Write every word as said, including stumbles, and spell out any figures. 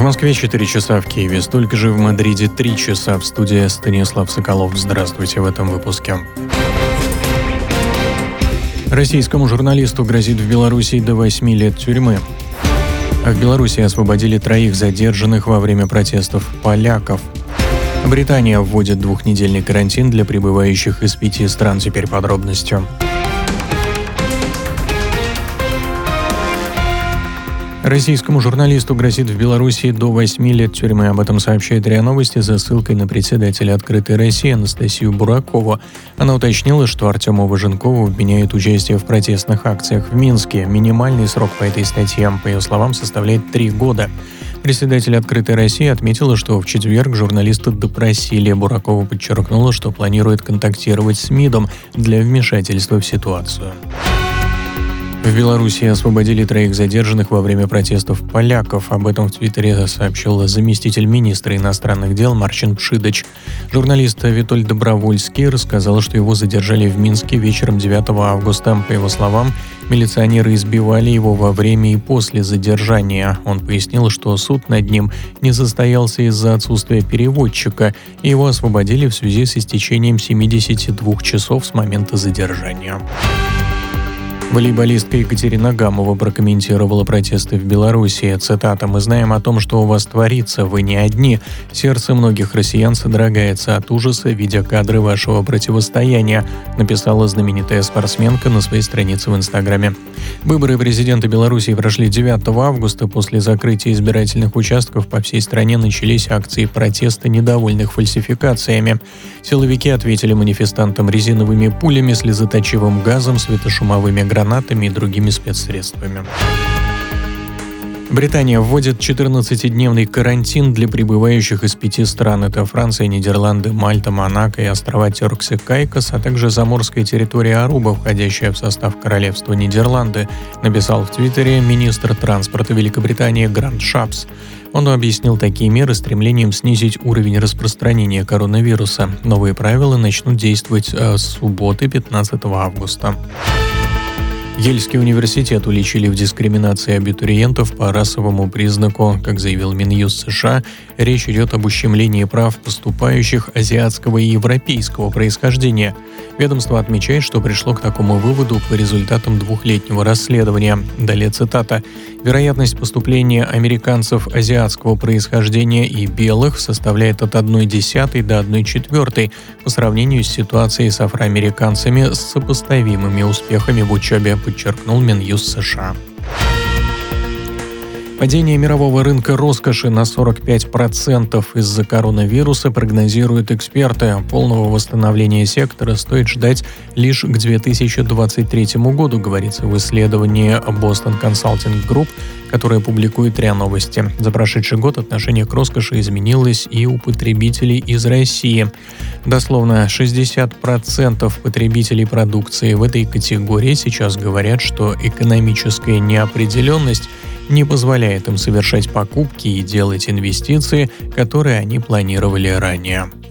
Москве четыре часа, в Киеве столько же, в Мадриде три часа. В студии Станислав Соколов. Здравствуйте в этом выпуске. Российскому журналисту грозит в Беларуси до восьми лет тюрьмы. В Беларуси освободили троих задержанных во время протестов поляков. Британия вводит двухнедельный карантин для прибывающих из пяти стран. Теперь подробности. Российскому журналисту грозит в Беларуси до восьми лет тюрьмы. Об этом сообщает РИА Новости со ссылкой на председателя «Открытой России» Анастасию Буракову. Она уточнила, что Артему Важенкову обвиняют участие в протестных акциях в Минске. Минимальный срок по этой статье, по ее словам, составляет три года. Председатель «Открытой России» отметила, что в четверг журналиста допросили. Буракова подчеркнула, что планирует контактировать с МИДом для вмешательства в ситуацию. В Беларуси освободили троих задержанных во время протестов поляков. Об этом в Твиттере сообщил заместитель министра иностранных дел Марчин Пшидач. Журналист Витольд Добровольский рассказал, что его задержали в Минске вечером девятого августа. По его словам, милиционеры избивали его во время и после задержания. Он пояснил, что суд над ним не состоялся из-за отсутствия переводчика, и его освободили в связи с истечением семидесяти двух часов с момента задержания. Волейболистка Екатерина Гамова прокомментировала протесты в Беларуси. Цитата: «Мы знаем о том, что у вас творится, вы не одни. Сердце многих россиян содрогается от ужаса, видя кадры вашего противостояния», написала знаменитая спортсменка на своей странице в Инстаграме. Выборы президента Беларуси прошли девятого августа. После закрытия избирательных участков по всей стране начались акции протеста недовольных фальсификациями. Силовики ответили манифестантам резиновыми пулями, слезоточивым газом, светошумовыми гранатами и другими спецсредствами. Британия вводит четырнадцатидневный карантин для прибывающих из пяти стран. Это Франция, Нидерланды, Мальта, Монако и острова Теркс и Кайкос, а также заморская территория Аруба, входящая в состав Королевства Нидерланды, написал в Твиттере министр транспорта Великобритании Грант Шапс. Он объяснил такие меры стремлением снизить уровень распространения коронавируса. Новые правила начнут действовать с субботы, пятнадцатого августа. Ельский университет уличили в дискриминации абитуриентов по расовому признаку. Как заявил Минюст США, речь идет об ущемлении прав поступающих азиатского и европейского происхождения. Ведомство отмечает, что пришло к такому выводу по результатам двухлетнего расследования. Далее цитата: «Вероятность поступления американцев азиатского происхождения и белых составляет от одной десятой до одной четвертой по сравнению с ситуацией с афроамериканцами с сопоставимыми успехами в учебе», подчеркнул Минюст США. Падение мирового рынка роскоши на сорок пять процентов из-за коронавируса прогнозируют эксперты. Полного восстановления сектора стоит ждать лишь к две тысячи двадцать третьему году, говорится в исследовании Boston Consulting Group, которое публикует РИА Новости. За прошедший год отношение к роскоши изменилось и у потребителей из России. Дословно, шестьдесят процентов потребителей продукции в этой категории сейчас говорят, что экономическая неопределенность не позволяет им совершать покупки и делать инвестиции, которые они планировали ранее.